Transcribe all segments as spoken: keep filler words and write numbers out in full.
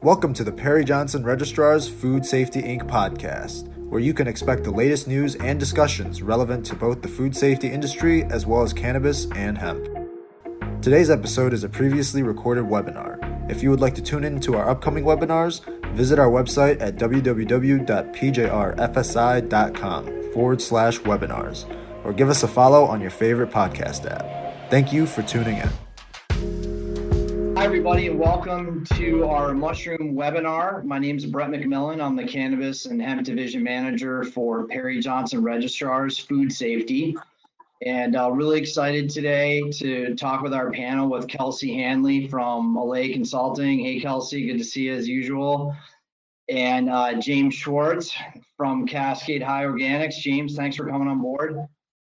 Welcome to the Perry Johnson Registrar's Food Safety Incorporated podcast, where you can expect the latest news and discussions relevant to both the food safety industry as well as cannabis and hemp. Today's episode is a previously recorded webinar. If you would like to tune in to our upcoming webinars, visit our website at www.pjrfsi.com forward slash webinars, or give us a follow on your favorite podcast app. Thank you for tuning in. Hi, everybody, and welcome to our mushroom webinar. My name is Brett McMillan. I'm the Cannabis and Hemp Division Manager for Perry Johnson Registrar's Food Safety. And uh, really excited today to talk with our panel with Kelsey Hanley from Allay Consulting. Hey, Kelsey, good to see you as usual. And uh, James Schwartz from Cascade High Organics. James, thanks for coming on board.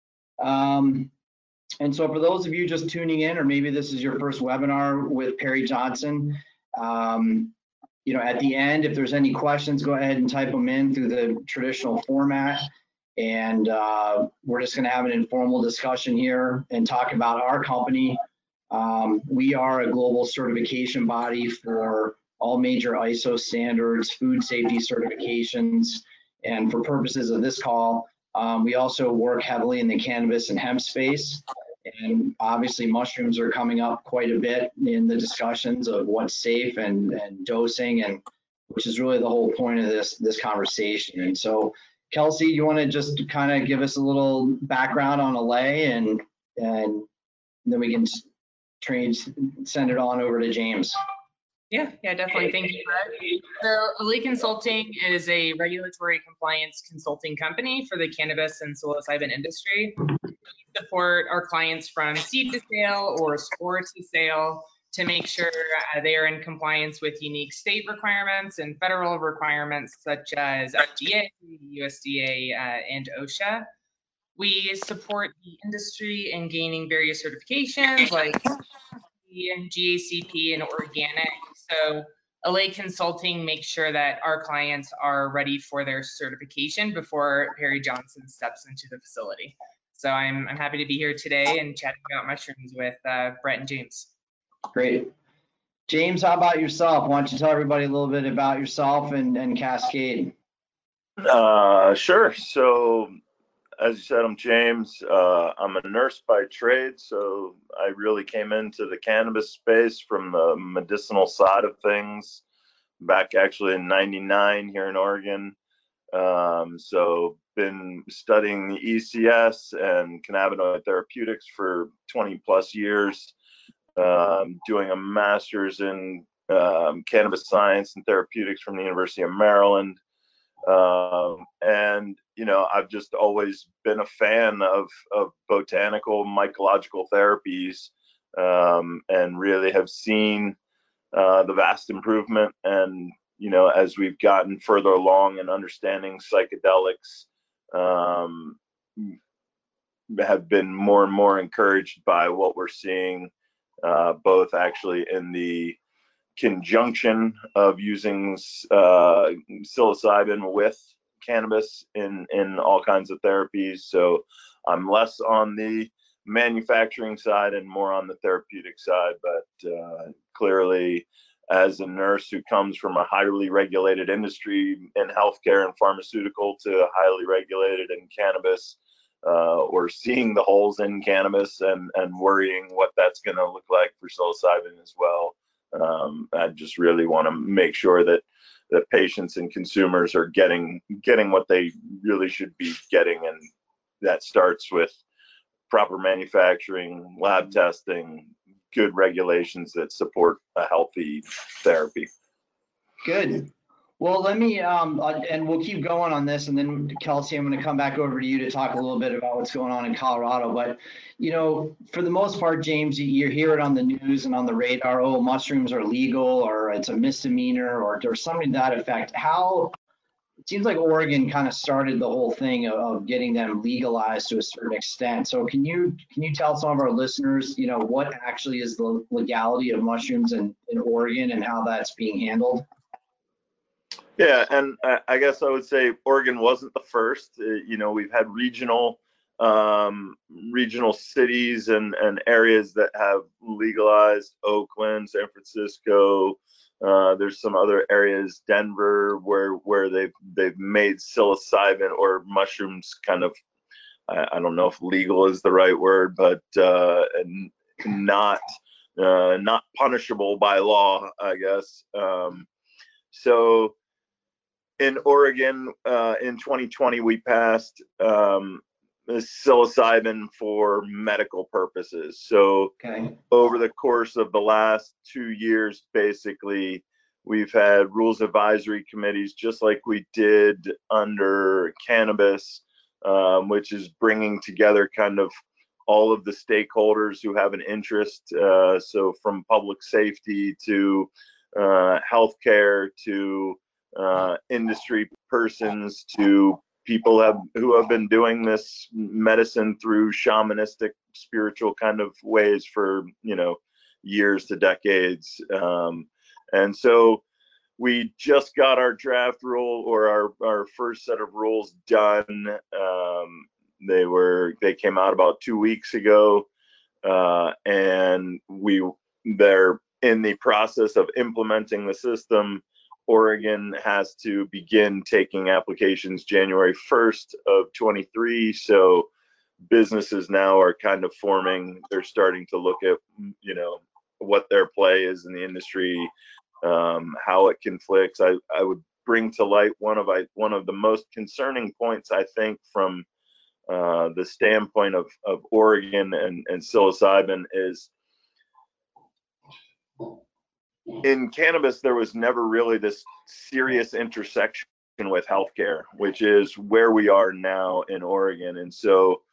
Um, And so for those of you just tuning in, or maybe this is your first webinar with Perry Johnson, um, you know, at the end, if there's any questions, go ahead and type them in through the traditional format. And uh, we're just going to have an informal discussion here and talk about our company. Um, we are a global certification body for all major I S O standards, food safety certifications. And for purposes of this call, um, we also work heavily in the cannabis and hemp space. And obviously mushrooms are coming up quite a bit in the discussions of what's safe and, and dosing, and which is really the whole point of this, this conversation. And so, Kelsey, you want to just kind of give us a little background on Allay, and, and then we can train, send it on over to James. Yeah, yeah, definitely. Thank you, Brett. So Allay Consulting is a regulatory compliance consulting company for the cannabis and psilocybin industry. We support our clients from seed to sale or spore to sale to make sure uh, they are in compliance with unique state requirements and federal requirements such as F D A, U S D A, uh, and OSHA. We support the industry in gaining various certifications like G A C P and organic. So Allay Consulting makes sure that our clients are ready for their certification before Perry Johnson steps into the facility. So I'm, I'm happy to be here today and chatting about mushrooms with uh, Brett and James. Great. James, how about yourself? Why don't you tell everybody a little bit about yourself and, and Cascade? Uh, sure. So as you said, I'm James. Uh, I'm a nurse by trade, so I really came into the cannabis space from the medicinal side of things back actually in ninety-nine here in Oregon. Um, so been studying the E C S and cannabinoid therapeutics for twenty plus years, um, doing a master's in um, cannabis science and therapeutics from the University of Maryland. Um, and, you know, I've just always been a fan of, of botanical mycological therapies, um, and really have seen uh, the vast improvement. And, you know, as we've gotten further along in understanding psychedelics, um, have been more and more encouraged by what we're seeing, uh, both actually in the conjunction of using uh, psilocybin with cannabis in, in all kinds of therapies. So I'm less on the manufacturing side and more on the therapeutic side, but uh, clearly as a nurse who comes from a highly regulated industry in healthcare and pharmaceutical to highly regulated in cannabis, uh, we're seeing the holes in cannabis and, and worrying what that's going to look like for psilocybin as well. Um, I just really want to make sure that that patients and consumers are getting getting what they really should be getting, and that starts with proper manufacturing, lab testing, good regulations that support a healthy therapy. Good. Well, let me, um, and we'll keep going on this, and then Kelsey, I'm going to come back over to you to talk a little bit about what's going on in Colorado. But, you know, for the most part, James, you hear it on the news and on the radar, oh, mushrooms are legal, or it's a misdemeanor, or, or something to that effect. How, it seems like Oregon kind of started the whole thing of, of getting them legalized to a certain extent. So can you, can you tell some of our listeners, you know, what actually is the legality of mushrooms in, in Oregon and how that's being handled? Yeah, and I guess I would say Oregon wasn't the first. You know, we've had regional um, regional cities and, and areas that have legalized: Oakland, San Francisco, Uh, there's some other areas, Denver, where where they've they've made psilocybin or mushrooms kind of, I, I don't know if legal is the right word, but uh, not uh, not punishable by law, I guess. Um, so in Oregon, uh, in twenty twenty, we passed um, psilocybin for medical purposes. So Okay. over the course of the last two years, basically, we've had rules advisory committees, just like we did under cannabis, um, which is bringing together kind of all of the stakeholders who have an interest. Uh, so from public safety to uh, healthcare to uh, industry persons to people have who have been doing this medicine through shamanistic spiritual kind of ways for, you know, years to decades. Um, and so we just got our draft rule or our, our first set of rules done. Um, they were they came out about two weeks ago, uh, and we they're in the process of implementing the system. Oregon has to begin taking applications January first of twenty-three. So businesses now are kind of forming, they're starting to look at, you know, what their play is in the industry, um, how it conflicts. I, I would bring to light one of I, one of the most concerning points, I think, from uh, the standpoint of, of Oregon and, and psilocybin is, in cannabis, there was never really this serious intersection with healthcare, which is where we are now in Oregon. And so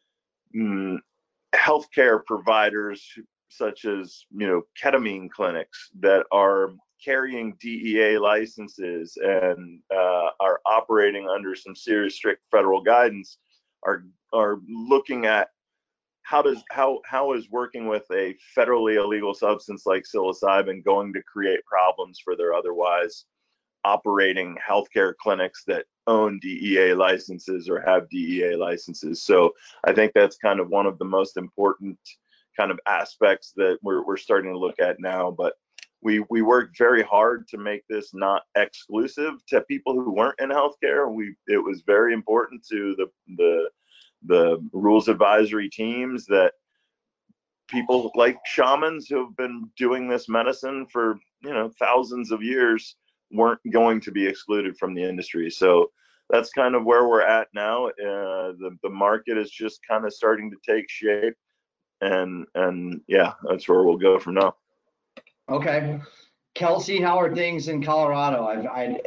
mm, healthcare providers such as, you know, ketamine clinics that are carrying D E A licenses and uh, are operating under some serious strict federal guidance are are looking at how does how how is working with a federally illegal substance like psilocybin going to create problems for their otherwise operating healthcare clinics that own D E A licenses or have D E A licenses. So I think that's kind of one of the most important kind of aspects that we're we're starting to look at now. But we we worked very hard to make this not exclusive to people who weren't in healthcare. We it was very important to the the the rules advisory teams that people like shamans who've been doing this medicine for, you know, thousands of years weren't going to be excluded from the industry. So that's kind of where we're at now. Uh, the the market is just kind of starting to take shape, and and yeah, that's where we'll go from now. Okay, Kelsey, how are things in Colorado? I've, I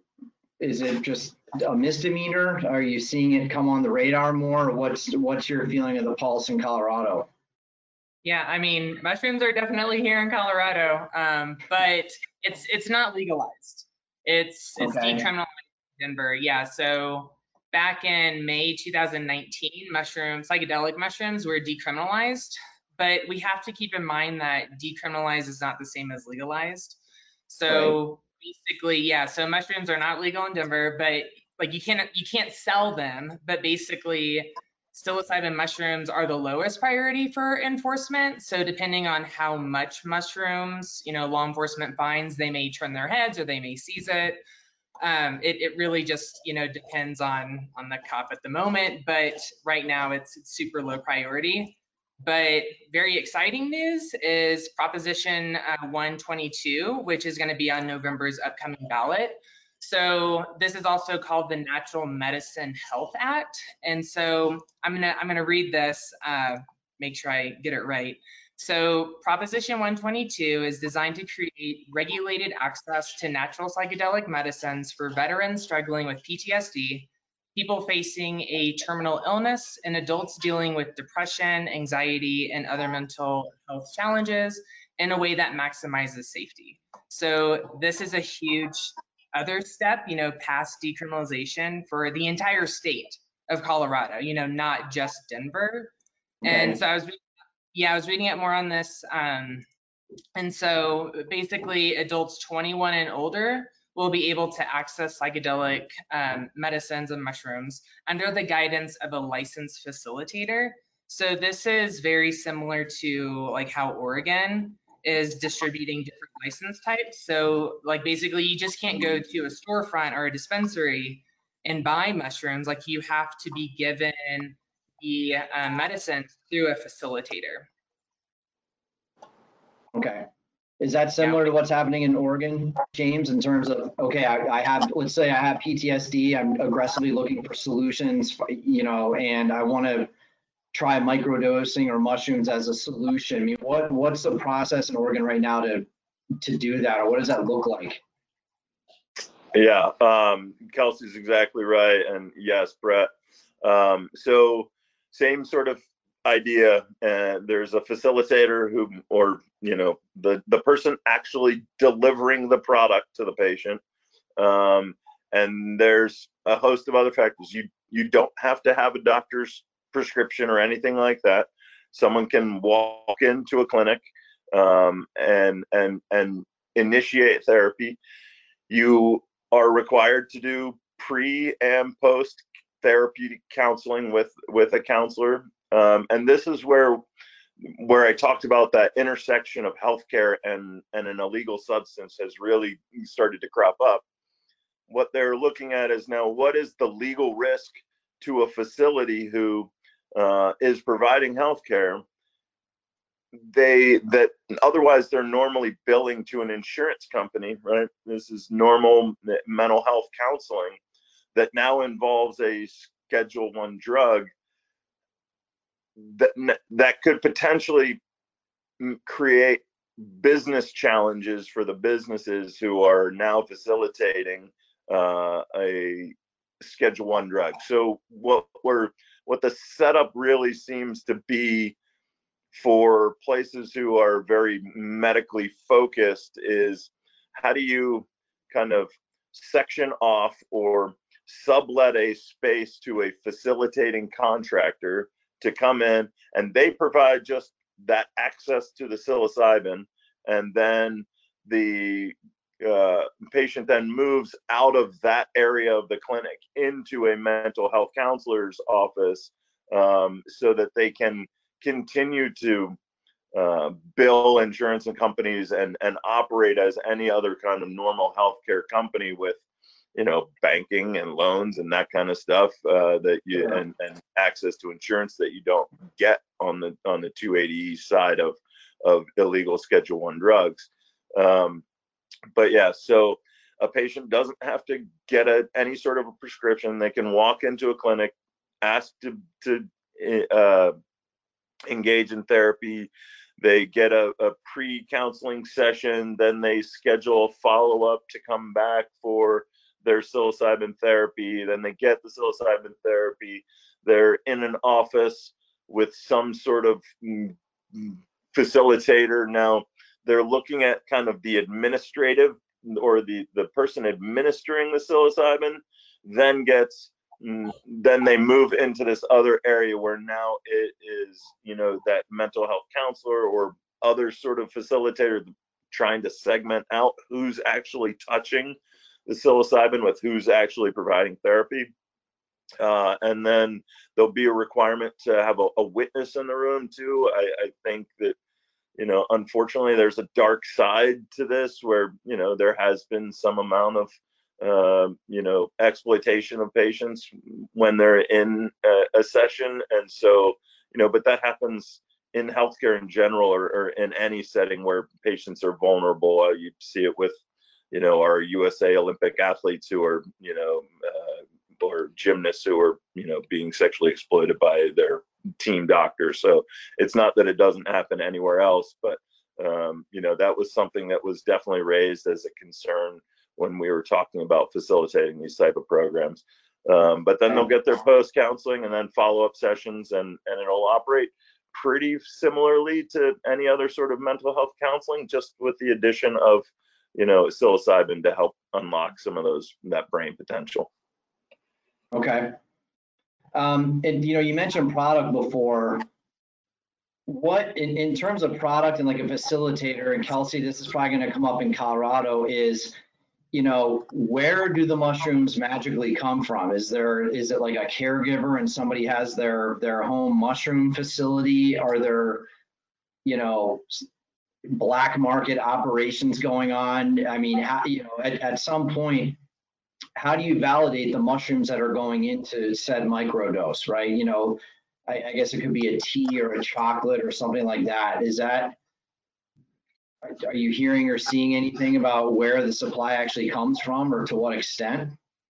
is it just a misdemeanor? Are you seeing it come on the radar more? What's what's your feeling of the pulse in Colorado? Yeah, I mean, mushrooms are definitely here in Colorado, um, but it's it's not legalized. It's it's Okay. decriminalized in Denver. Yeah, so back in May two thousand nineteen, mushroom psychedelic mushrooms were decriminalized, but we have to keep in mind that decriminalized is not the same as legalized. So right. Basically, yeah, so mushrooms are not legal in Denver, but like you can't you can't sell them, but basically psilocybin mushrooms are the lowest priority for enforcement. So depending on how much mushrooms, you know, law enforcement finds, they may turn their heads or they may seize it. Um, it, it really just, you know, depends on on the cop at the moment. But right now it's, it's super low priority. But very exciting news is Proposition uh, one twenty-two, which is going to be on November's upcoming ballot. So this is also called the Natural Medicine Health Act. And so I'm gonna I'm gonna read this, uh, make sure I get it right. So Proposition one twenty-two is designed to create regulated access to natural psychedelic medicines for veterans struggling with P T S D, people facing a terminal illness, and adults dealing with depression, anxiety, and other mental health challenges in a way that maximizes safety. So this is a huge other step, you know, past decriminalization for the entire state of Colorado, you know, not just Denver. Okay. And so I was, yeah, I was reading it more on this. Um, and so basically adults twenty-one and older will be able to access psychedelic um, medicines and mushrooms under the guidance of a licensed facilitator. So this is very similar to like how Oregon is distributing different license types. So like basically you just can't go to a storefront or a dispensary and buy mushrooms. Like you have to be given the uh, medicine through a facilitator. Okay. Is that similar to what's happening in Oregon, James, in terms of, okay, I, I have, let's say I have P T S D, I'm aggressively looking for solutions, you know, and I want to try microdosing or mushrooms as a solution. I mean, what, what's the process in Oregon right now to, to do that, or what does that look like? Yeah, um, Kelsey's exactly right. And yes, Brett. Um, so same sort of idea. And there's a facilitator who, or, you know, the, the person actually delivering the product to the patient. Um, and there's a host of other factors. You, you don't have to have a doctor's prescription or anything like that. Someone can walk into a clinic, um, and, and, and initiate therapy. You are required to do pre and post therapeutic counseling with with a counselor, um, and this is where where I talked about that intersection of healthcare and and an illegal substance has really started to crop up. What they're looking at is now, what is the legal risk to a facility who uh, is providing healthcare? They that otherwise they're normally billing to an insurance company, right? This is normal mental health counseling that now involves a Schedule One drug that that could potentially create business challenges for the businesses who are now facilitating uh, a Schedule One drug. So what we're what the setup really seems to be for places who are very medically focused is, how do you kind of section off or sublet a space to a facilitating contractor to come in, and they provide just that access to the psilocybin, and then the uh, patient then moves out of that area of the clinic into a mental health counselor's office, um, so that they can continue to uh, bill insurance and companies and and operate as any other kind of normal healthcare company with, you know, banking and loans and that kind of stuff, uh, that you and, and access to insurance that you don't get on the on the two eighty E side of of illegal Schedule One drugs. Um, but yeah, so a patient doesn't have to get a, any sort of a prescription. They can walk into a clinic, ask to to uh, engage in therapy. They get a, a pre-counseling session, then they schedule a follow-up to come back for their psilocybin therapy. Then they get the psilocybin therapy. They're in an office with some sort of facilitator. Now they're looking at kind of the administrative, or the, the person administering the psilocybin then gets then they move into this other area where now it is, you know, that mental health counselor or other sort of facilitator trying to segment out who's actually touching the psilocybin with who's actually providing therapy. Uh, and then there'll be a requirement to have a, a witness in the room too. I, I think that, you know, unfortunately, there's a dark side to this where, you know, there has been some amount of Uh, you know, exploitation of patients when they're in a, a session. And so, you know, but that happens in healthcare in general, or, or in any setting where patients are vulnerable. Uh, you see it with, you know, our U S A Olympic athletes who are, you know, uh, or gymnasts who are, you know, being sexually exploited by their team doctor. So it's not that it doesn't happen anywhere else, but, um, you know, that was something that was definitely raised as a concern when we were talking about facilitating these type of programs. Um, but then they'll get their post counseling and then follow-up sessions, and, and it'll operate pretty similarly to any other sort of mental health counseling, just with the addition of, you know, psilocybin to help unlock some of those, that brain potential. Okay. Um, and, you know, you mentioned product before. What, in, in terms of product and like a facilitator, and Kelsey, this is probably going to come up in Colorado, is, you know, where do the mushrooms magically come from? Is there, is it like a caregiver and somebody has their, their home mushroom facility? Are there, you know, black market operations going on? I mean, how, you know, at, at some point, how do you validate the mushrooms that are going into said microdose, right? You know, I, I guess it could be a tea or a chocolate or something like that. Is that, are you hearing or seeing anything about where the supply actually comes from or to what extent?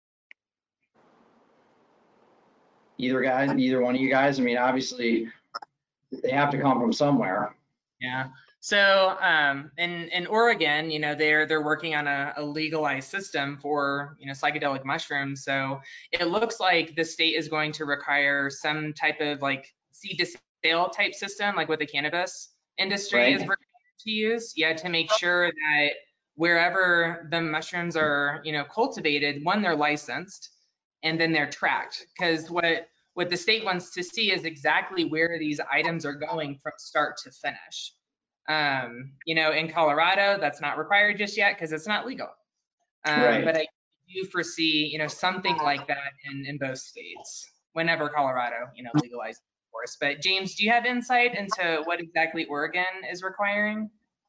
Either guy, either one of you guys? I mean, obviously they have to come from somewhere. Yeah. So um, in in Oregon, you know, they're they're working on a, a legalized system for, you know, psychedelic mushrooms. So it looks like the state is going to require some type of like seed to sale type system, like what the cannabis industry Right. is required to use. Yeah, to make sure that wherever the mushrooms are, you know, cultivated, one, they're licensed, and then they're tracked. Because what what the state wants to see is exactly where these items are going from start to finish. Um, you know, in Colorado, that's not required just yet because it's not legal. Um, Right. But I do foresee, you know, something like that in, in both states whenever Colorado, you know, legalizes, of course. But James, do you have insight into what exactly Oregon is requiring?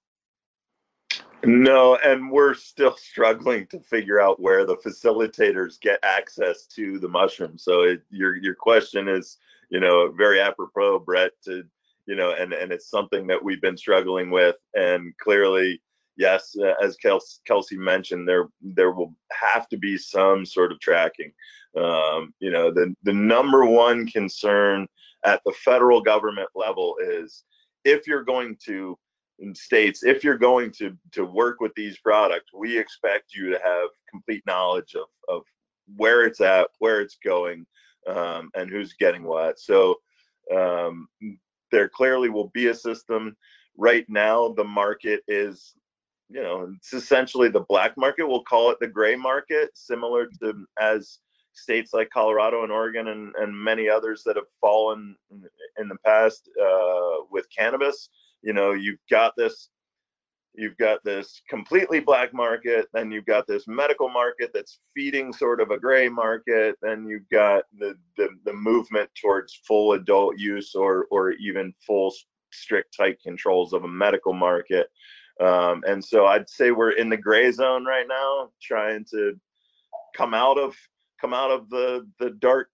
No, and we're still struggling to figure out where the facilitators get access to the mushrooms. So it, your your question is, you know, very apropos, Brett. To you know, and and it's something that we've been struggling with. And clearly, yes, uh, as Kelsey, Kelsey mentioned, there there will have to be some sort of tracking. Um, you know, the the number one concern at the federal government level is if you're going to in states, if you're going to to work with these products, we expect you to have complete knowledge of of where it's at, where it's going, um, and who's getting what. So um, there clearly will be a system. Right now, the market is, you know, it's essentially the black market. We'll call it the gray market, similar to as states like Colorado and Oregon and, and many others that have fallen in the past uh, with cannabis. You know, you've got this, you've got this completely black market, then you've got this medical market that's feeding sort of a gray market, then you've got the the, the movement towards full adult use or or even full strict tight controls of a medical market. Um, and so I'd say we're in the gray zone right now, trying to come out of come out of the the dark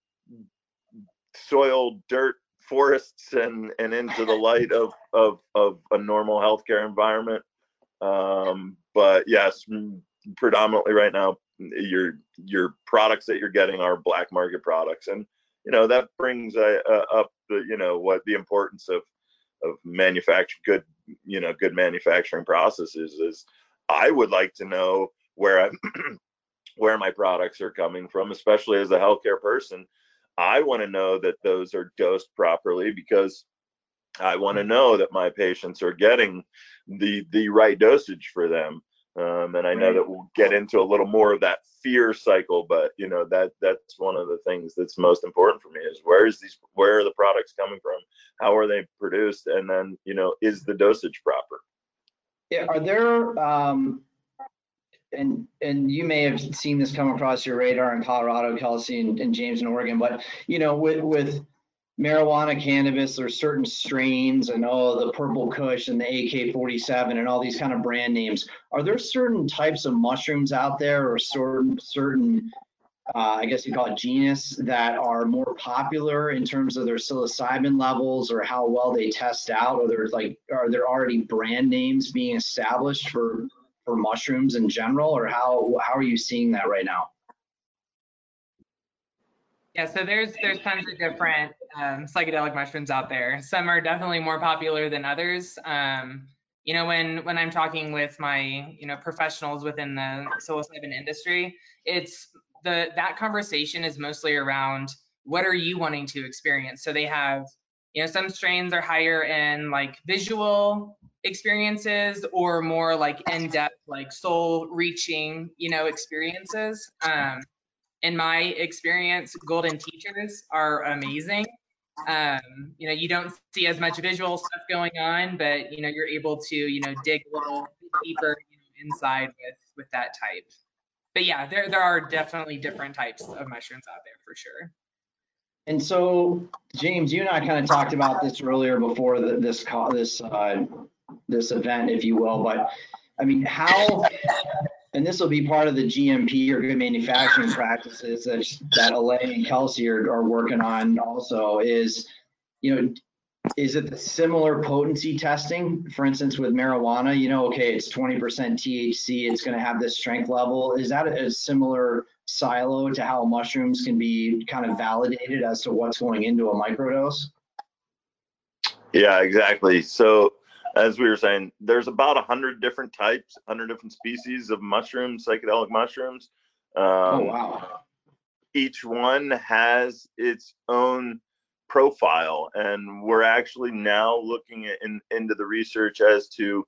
soil, dirt forests and and into the light of of of a normal healthcare environment. Um, but yes, predominantly right now, your your products that you're getting are black market products, and you know that brings uh, uh, up the you know what the importance of of manufacturing good you know good manufacturing processes is. I would like to know where I'm where my products are coming from, especially as a healthcare person. I want to know that those are dosed properly because I want to know that my patients are getting the the right dosage for them. Um, and I know that we'll get into a little more of that fear cycle, but you know that that's one of the things that's most important for me is where is these where are the products coming from, how are they produced, and then you know is the dosage proper? Yeah, are there um, and and you may have seen this come across your radar in Colorado, Kelsey, and, and James in Oregon, but you know, with with marijuana, cannabis, there's certain strains and oh, the Purple Kush and the A K forty-seven and all these kind of brand names. Are there certain types of mushrooms out there or certain certain uh, I guess you call it genus that are more popular in terms of their psilocybin levels or how well they test out, or there's like are there already brand names being established for for mushrooms in general, or how how are you seeing that right now? Yeah, so there's there's tons of different um, psychedelic mushrooms out there. Some are definitely more popular than others. Um, you know, when when I'm talking with my you know professionals within the psilocybin industry, it's the that conversation is mostly around what are you wanting to experience. So they have you know some strains are higher in like visual experiences or more like in-depth like soul reaching you know experiences. Um, in my experience, golden teachers are amazing. Um, you know, you don't see as much visual stuff going on, but you know, you're able to, you know, dig a little deeper you know, inside with with that type. But yeah, there there are definitely different types of mushrooms out there for sure. And so, James, you and I kind of talked about this earlier before the, this call, this uh, this event, if you will. But I mean, how, and this will be part of the G M P or good manufacturing practices that, that Alay and Kelsey are, are working on also is, you know, is it the similar potency testing, for instance, with marijuana? You know, okay, it's twenty percent T H C, it's going to have this strength level. Is that a similar silo to how mushrooms can be kind of validated as to what's going into a microdose? Yeah, exactly. So as we were saying, there's about a hundred different types, a hundred different species of mushrooms, psychedelic mushrooms. Um, oh, wow. Each one has its own profile, and we're actually now looking at in, into the research as to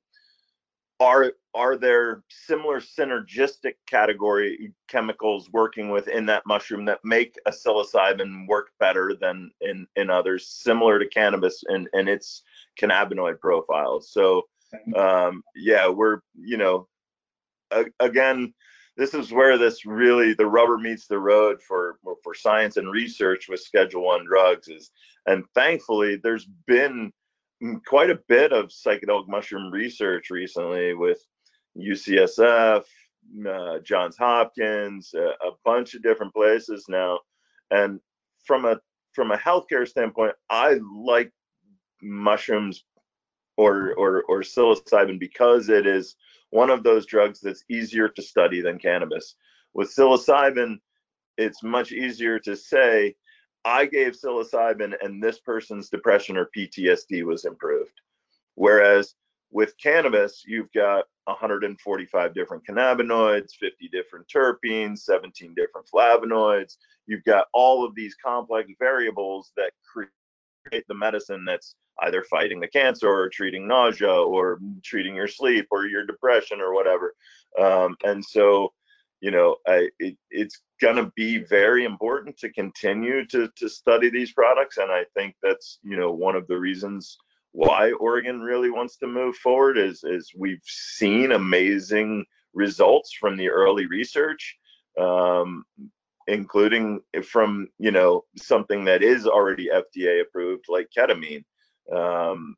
are are there similar synergistic category chemicals working within that mushroom that make a psilocybin work better than in in others, similar to cannabis and and its cannabinoid profiles. So um yeah, we're, you know, a, again, this is where this really the rubber meets the road for for science and research with Schedule One drugs is, and thankfully there's been quite a bit of psychedelic mushroom research recently with U C S F, uh, Johns Hopkins, a, a bunch of different places now. And from a from a healthcare standpoint, I like mushrooms or or or psilocybin because it is one of those drugs that's easier to study than cannabis. With psilocybin, it's much easier to say, I gave psilocybin and this person's depression or P T S D was improved. Whereas with cannabis, you've got one hundred forty-five different cannabinoids, fifty different terpenes, seventeen different flavonoids. You've got all of these complex variables that create the medicine that's either fighting the cancer or treating nausea or treating your sleep or your depression or whatever. Um, and so, you know, I, it, it's going to be very important to continue to, to study these products. And I think that's, you know, one of the reasons why Oregon really wants to move forward is, is we've seen amazing results from the early research, um, including from, you know, something that is already F D A approved like ketamine. Um,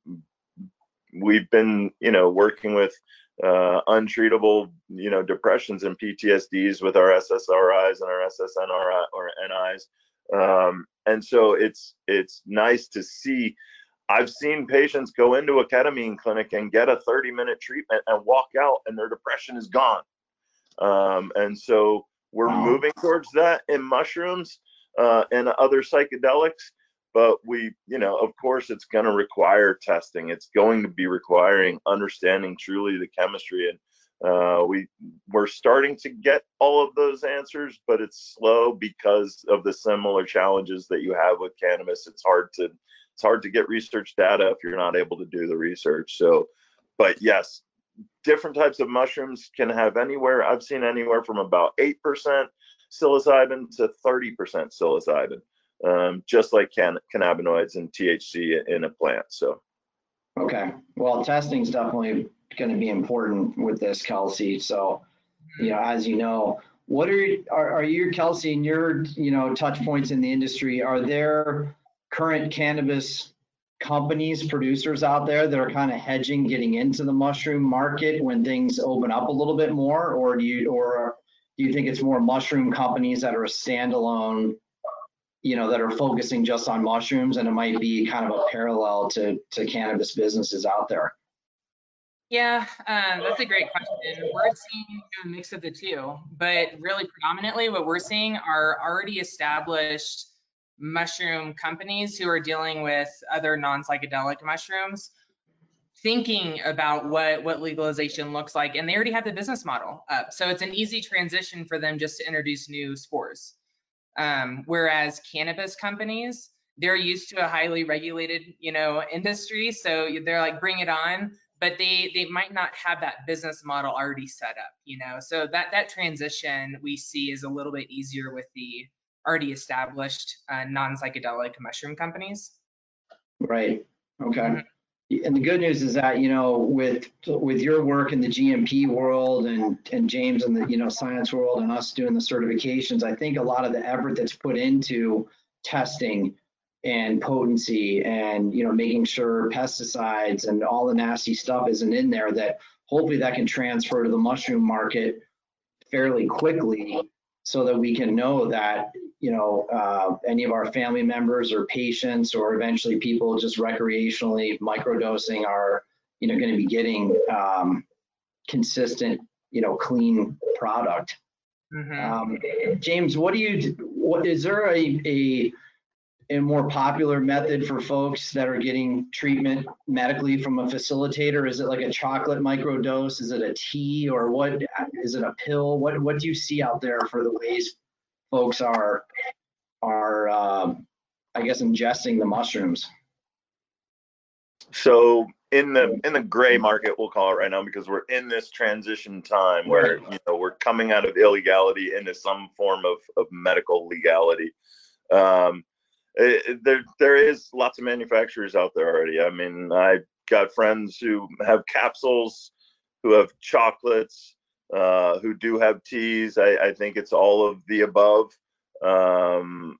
we've been, you know, working with uh, untreatable, you know, depressions and P T S Ds with our S S R Is and our S S N R I or N Is. Um, and so it's, it's nice to see. I've seen patients go into a ketamine clinic and get a thirty minute treatment and walk out and their depression is gone. Um, and so we're wow. moving towards that in mushrooms uh, and other psychedelics. But we, you know, of course, it's going to require testing. It's going to be requiring understanding truly the chemistry. And uh, we, we're starting to get all of those answers, but it's slow because of the similar challenges that you have with cannabis. It's hard to, it's hard to get research data if you're not able to do the research. So, but yes, different types of mushrooms can have anywhere, I've seen anywhere from about eight percent psilocybin to thirty percent psilocybin. Um, just like can, cannabinoids and T H C in a plant. So, okay, well, testing is definitely going to be important with this, Kelsey. So, you know, as you know, what are are, are you, Kelsey, in your, you know, touch points in the industry? Are there current cannabis companies, producers out there that are kind of hedging getting into the mushroom market when things open up a little bit more, or do you, or do you think it's more mushroom companies that are a standalone, you know, that are focusing just on mushrooms, and it might be kind of a parallel to, to cannabis businesses out there? Yeah, um, that's a great question. We're seeing a mix of the two, but really predominantly what we're seeing are already established mushroom companies who are dealing with other non-psychedelic mushrooms, thinking about what, what legalization looks like, and they already have the business model up. So it's an easy transition for them just to introduce new spores. Um, whereas cannabis companies, they're used to a highly regulated, you know, industry. So they're like, bring it on, but they they might not have that business model already set up, you know. So that that transition we see is a little bit easier with the already established uh, non-psychedelic mushroom companies. Right. Okay. Mm-hmm. And the good news is that, you know, with with your work in the G M P world and and James in the, you know, science world and us doing the certifications, I think a lot of the effort that's put into testing and potency and, you know, making sure pesticides and all the nasty stuff isn't in there, that hopefully that can transfer to the mushroom market fairly quickly, so that we can know that, you know, uh, any of our family members or patients, or eventually people just recreationally microdosing, are, you know, going to be getting um, consistent, you know, clean product. Mm-hmm. Um, James, what do you, what is there a, a a more popular method for folks that are getting treatment medically from a facilitator? Is it like a chocolate microdose? Is it a tea, or what? Is it a pill? What what do you see out there for the ways folks are are um, I guess ingesting the mushrooms? So in the in the gray market, we'll call it right now, because we're in this transition time where, you know, we're coming out of illegality into some form of, of medical legality. Um, it, there there is lots of manufacturers out there already. I mean, I got friends who have capsules, who have chocolates, uh, who do have teas. I, I think it's all of the above. Um,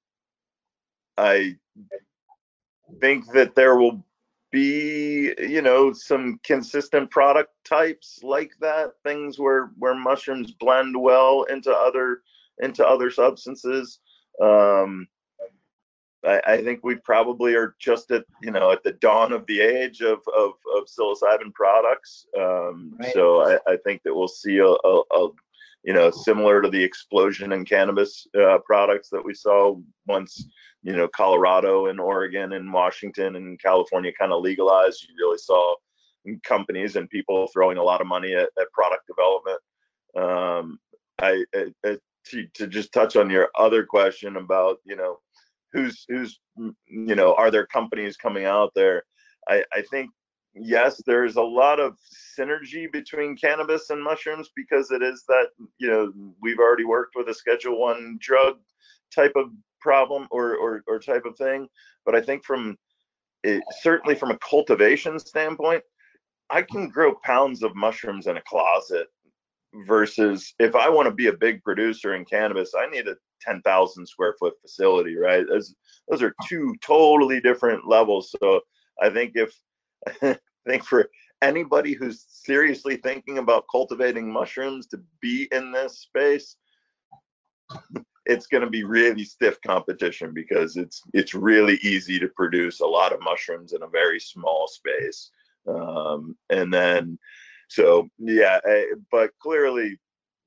I think that there will be, you know, some consistent product types like that, things where where mushrooms blend well into other into other substances. Um, I, I think we probably are just at, you know, at the dawn of the age of of, of psilocybin products. Um, Right. So I, I think that we'll see a, a, a, you know, similar to the explosion in cannabis uh, products that we saw once, you know, Colorado and Oregon and Washington and California kind of legalized. You really saw companies and people throwing a lot of money at, at product development. Um, I, I, I to, to just touch on your other question about, you know, who's who's you know, are there companies coming out there? I, I think yes, there's a lot of synergy between cannabis and mushrooms, because it is that, you know, we've already worked with a Schedule One drug type of problem or or, or type of thing. But I think from it, certainly from a cultivation standpoint, I can grow pounds of mushrooms in a closet, versus if I want to be a big producer in cannabis, I need a ten thousand square foot facility, right? Those, those are two totally different levels. So I think if, I think for anybody who's seriously thinking about cultivating mushrooms to be in this space, it's going to be really stiff competition, because it's, it's really easy to produce a lot of mushrooms in a very small space. Um, and then, So yeah, but clearly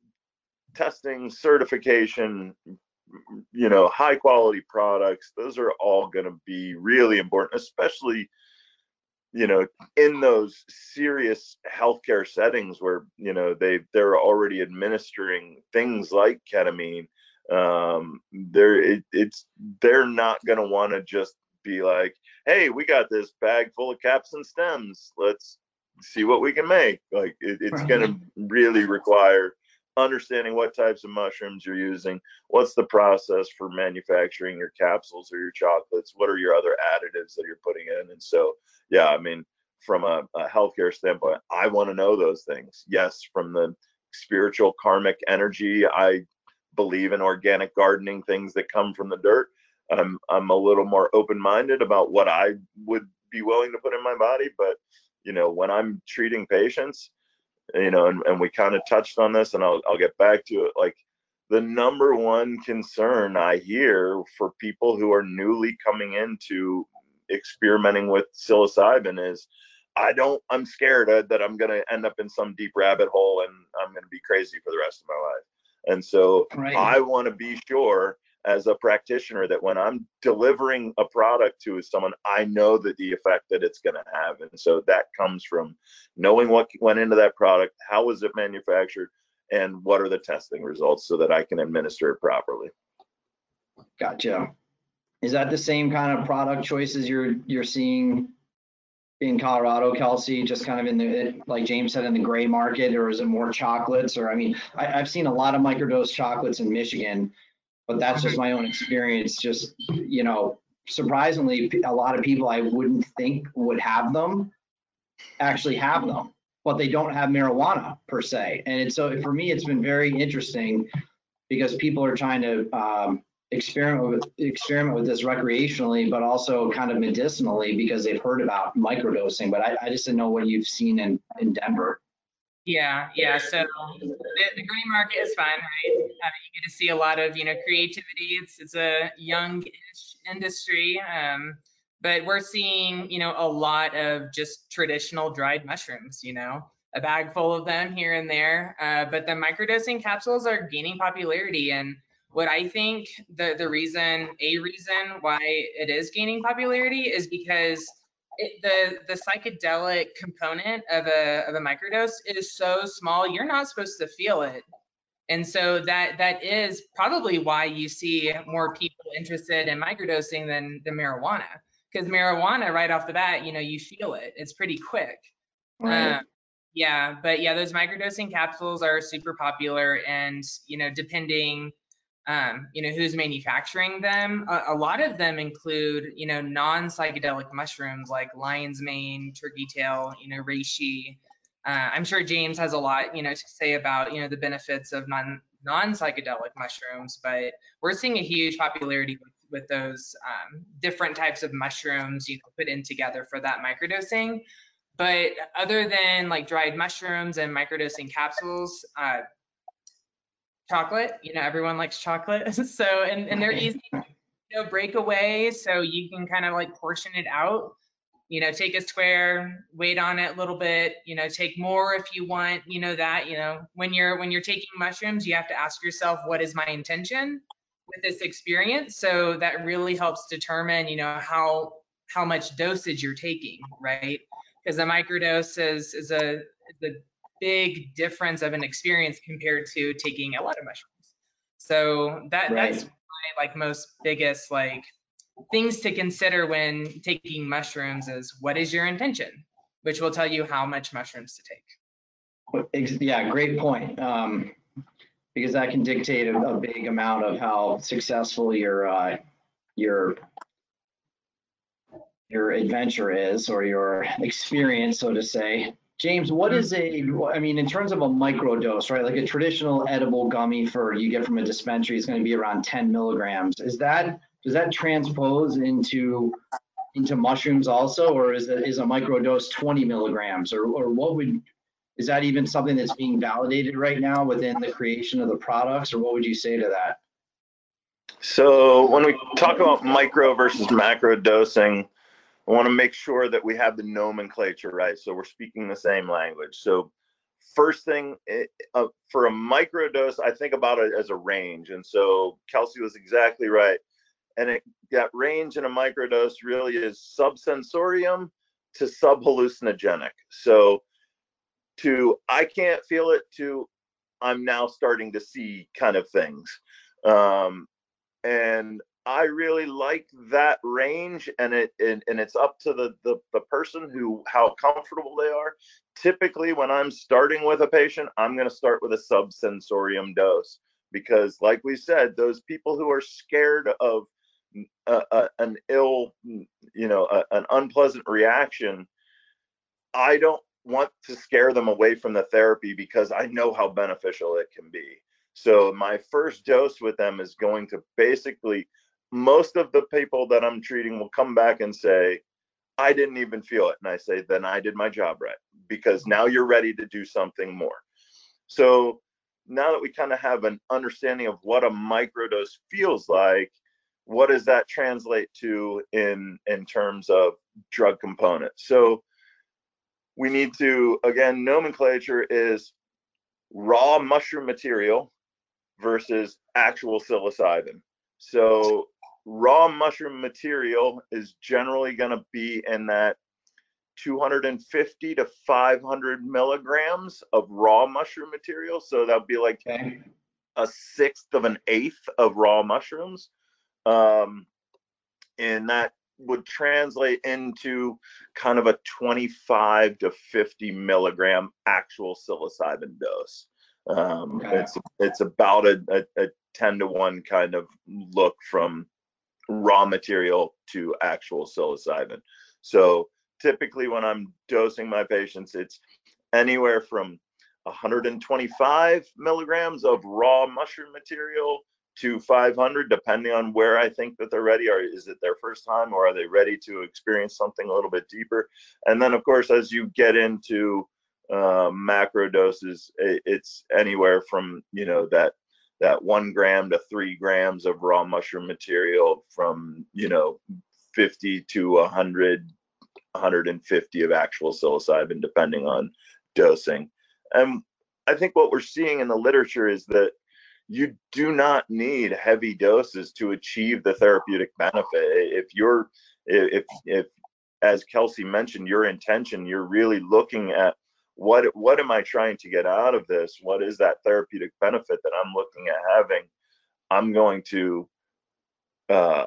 testing, certification, you know, high quality products, those are all going to be really important, especially, you know, in those serious healthcare settings where, you know, they they're already administering things like ketamine. Um, they're it, it's they're not going to want to just be like, hey, we got this bag full of caps and stems, let's see what we can make. Like it, it's going to really require understanding what types of mushrooms you're using, what's the process for manufacturing your capsules or your chocolates, what are your other additives that you're putting in. And so, yeah, I mean, from a, a healthcare standpoint, I want to know those things. Yes, from the spiritual karmic energy, I believe in organic gardening, things that come from the dirt. I'm I'm a little more open-minded about what I would be willing to put in my body. But, you know, when I'm treating patients, you know, and, and we kind of touched on this, and I'll I'll get back to it. Like the number one concern I hear for people who are newly coming into experimenting with psilocybin is, I don't, I'm scared that I'm going to end up in some deep rabbit hole and I'm going to be crazy for the rest of my life. And so Right. I want to be sure as a practitioner that when I'm delivering a product to someone, I know that the effect that it's going to have. And so that comes from knowing what went into that product, how was it manufactured, and what are the testing results, so that I can administer it properly. Gotcha. Is that the same kind of product choices you're you're seeing in Colorado, Kelsey? Just kind of in the, like James said, in the gray market, or is it more chocolates? Or I mean, I, I've seen a lot of microdose chocolates in Michigan, but that's just my own experience. Just, you know, surprisingly, a lot of people I wouldn't think would have them actually have them, but they don't have marijuana per se. And it's, so for me, it's been very interesting, because people are trying to um, experiment with experiment with this recreationally, but also kind of medicinally because they've heard about microdosing. But I, I just didn't know what you've seen in, in Denver. Yeah, yeah. So the, the green market is fun, right? Uh, you get to see a lot of, you know, creativity. It's it's a young-ish industry, um, but we're seeing, you know, a lot of just traditional dried mushrooms. You know, a bag full of them here and there. Uh, but the microdosing capsules are gaining popularity, and what I think the the reason, a reason why it is gaining popularity is because it, the the psychedelic component of a of a microdose is so small, you're not supposed to feel it. And so that that is probably why you see more people interested in microdosing than the marijuana, because marijuana right off the bat, you know, you feel it. It's pretty quick. Right. Um, yeah, but yeah, those microdosing capsules are super popular, and you know, depending um, you know, who's manufacturing them. A, a lot of them include, you know, non-psychedelic mushrooms like lion's mane, turkey tail, you know, reishi. Uh, I'm sure James has a lot, you know, to say about, you know, the benefits of non non-psychedelic mushrooms, but we're seeing a huge popularity with, with those um, different types of mushrooms, you know, put in together for that microdosing. But other than like dried mushrooms and microdosing capsules, uh, chocolate, you know, everyone likes chocolate. So, and, and they're easy, you know, break away. So you can kind of like portion it out, you know, take a square, wait on it a little bit, you know, take more if you want, you know, that, you know, when you're, when you're taking mushrooms, you have to ask yourself, what is my intention with this experience? So that really helps determine, you know, how, how much dosage you're taking, right? Because a microdose is, is a, is a big difference of an experience compared to taking a lot of mushrooms. So that Right. that's my like most biggest like things to consider when taking mushrooms is what is your intention, which will tell you how much mushrooms to take. Yeah, great point. Um, because that can dictate a, a big amount of how successful your uh, your your adventure is, or your experience, so to say. James, what is a, I mean, in terms of a microdose, right? Like a traditional edible gummy for you get from a dispensary is going to be around ten milligrams. Is that, does that transpose into into mushrooms also, or is it is a microdose twenty milligrams, or or what would, is that even something that's being validated right now within the creation of the products, or what would you say to that? So when we talk about micro versus macro dosing, I want to make sure that we have the nomenclature right, so we're speaking the same language. So first thing, it, uh, for a microdose, I think about it as a range. And so Kelsey was exactly right. And it, that range in a microdose really is subsensorium to subhallucinogenic. So to I can't feel it to I'm now starting to see kind of things. Um, and I really like that range, and it and, and it's up to the, the the person who how comfortable they are. Typically, when I'm starting with a patient, I'm going to start with a subsensorium dose because, like we said, those people who are scared of uh, uh, an ill, you know, uh, an unpleasant reaction, I don't want to scare them away from the therapy because I know how beneficial it can be. So my first dose with them is going to basically, most of the people that I'm treating will come back and say, I didn't even feel it. And I say, then I did my job right, because now you're ready to do something more. So now that we kind of have an understanding of what a microdose feels like, what does that translate to in, in terms of drug components? So we need to, again, nomenclature is raw mushroom material versus actual psilocybin. So raw mushroom material is generally going to be in that two hundred fifty to five hundred milligrams of raw mushroom material. So that would be like Okay. a sixth of an eighth of raw mushrooms. Um, and that would translate into kind of a twenty-five to fifty milligram actual psilocybin dose. Um, Okay. it's it's about a, a, a ten to one kind of look from raw material to actual psilocybin. So typically when I'm dosing my patients, it's anywhere from one hundred twenty-five milligrams of raw mushroom material to five hundred, depending on where I think that they're ready. Or is it their first time, or are they ready to experience something a little bit deeper? And then, of course, as you get into uh, macro doses, it, it's anywhere from, you know, that that one gram to three grams of raw mushroom material, from, you know, fifty to one hundred, one hundred fifty of actual psilocybin, depending on dosing. And I think what we're seeing in the literature is that you do not need heavy doses to achieve the therapeutic benefit. If you're, if, if, as Kelsey mentioned, your intention, you're really looking at what, what am I trying to get out of this? What is that therapeutic benefit that I'm looking at having? I'm going to, uh,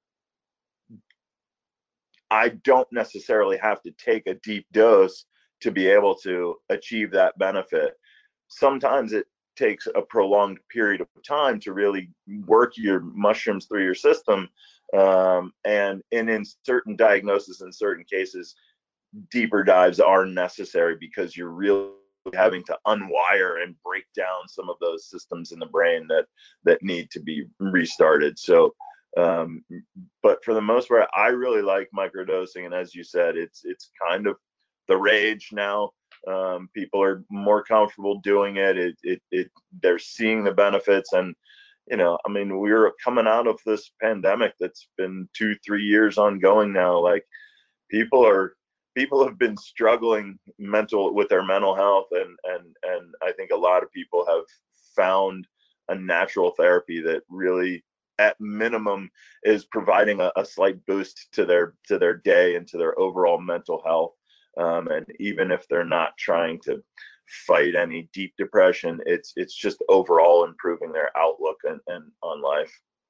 I don't necessarily have to take a deep dose to be able to achieve that benefit. Sometimes it takes a prolonged period of time to really work your mushrooms through your system. Um, and, and in certain diagnoses, in certain cases, deeper dives are necessary because you're really having to unwire and break down some of those systems in the brain that, that need to be restarted. So, um, but for the most part, I really like microdosing. And as you said, it's, it's kind of the rage now. Um, people are more comfortable doing it. It, it, it, they're seeing the benefits. And, you know, I mean, we're coming out of this pandemic that's been two, three years ongoing now. Like, people are, people have been struggling mental with their mental health. And, and, and I think a lot of people have found a natural therapy that really, at minimum, is providing a, a slight boost to their, to their day and to their overall mental health. Um, and even if they're not trying to fight any deep depression, it's it's just overall improving their outlook and, and on life.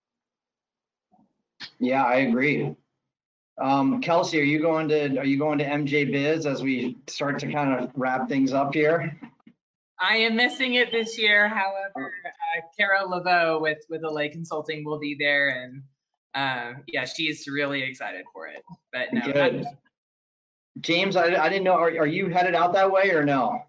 Yeah, I agree. Um, Kelsey, are you going to are you going to M J Biz as we start to kind of wrap things up here? I am missing it this year. However, uh, Carol Laveau with with Allay Consulting will be there, and um, yeah, she's really excited for it. But no, Good. not, James, I, I didn't know. Are, are you headed out that way or no?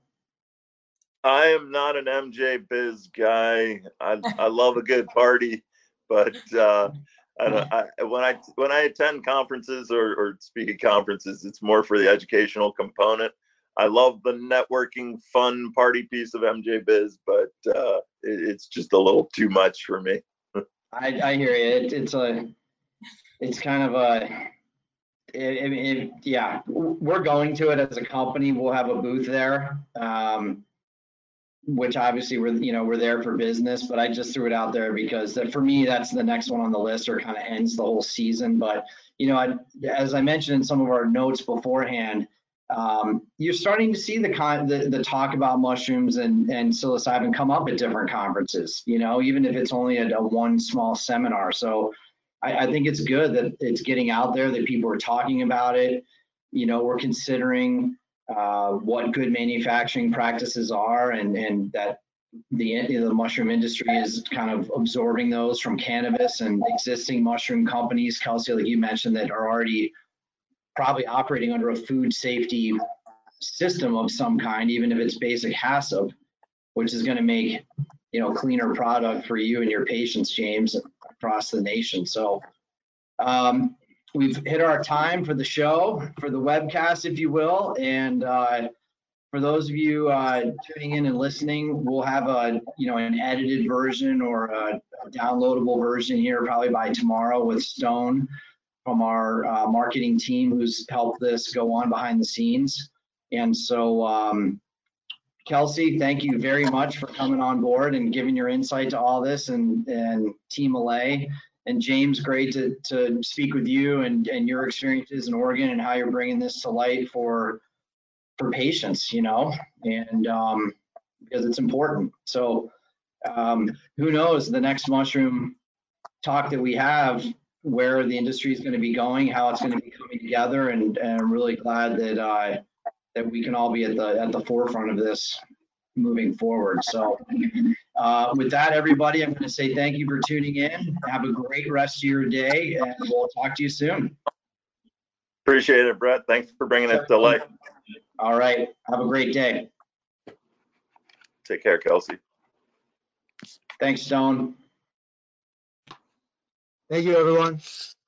I am not an M J Biz guy. I I love a good party, but uh, I, don't, I when I when I attend conferences or, or speak at conferences, it's more for the educational component. I love the networking, fun party piece of M J Biz, but uh, it, it's just a little too much for me. I, I hear you. It, it's a, it's kind of a. It, it, it, yeah, we're going to it as a company. We'll have a booth there, um, which obviously we're, you know, we're there for business, but I just threw it out there because that, for me, that's the next one on the list, or kind of ends the whole season. But, you know, I, as I mentioned in some of our notes beforehand, um, you're starting to see the, con the the talk about mushrooms and, and psilocybin come up at different conferences, you know, even if it's only at a one small seminar. So I, I think it's good that it's getting out there, that people are talking about it. You know, we're considering uh, what good manufacturing practices are, and, and that the, you know, the mushroom industry is kind of absorbing those from cannabis and existing mushroom companies, Kelsey, like you mentioned, that are already probably operating under a food safety system of some kind, even if it's basic HACCP, which is going to make, you know, cleaner product for you and your patients, James, across the nation. So um, we've hit our time for the show, for the webcast, if you will. And uh, for those of you uh, tuning in and listening, we'll have a, you know, an edited version or a, a downloadable version here probably by tomorrow with Stone from our uh, marketing team, who's helped this go on behind the scenes. And so, um, Kelsey, thank you very much for coming on board and giving your insight to all this, and, and Team Allay. And James, great to, to speak with you and, and your experiences in Oregon and how you're bringing this to light for, for patients, you know, and um, because it's important. So um, who knows, the next mushroom talk that we have, where the industry is going to be going, how it's going to be coming together, and, and I'm really glad that uh, that we can all be at the at the forefront of this moving forward. So uh, with that, everybody, I'm going to say thank you for tuning in. Have a great rest of your day, and we'll talk to you soon. Appreciate it, Brett. Thanks for bringing it to light. All right. Have a great day. Take care, Kelsey. Thanks, Stone. Thank you, everyone.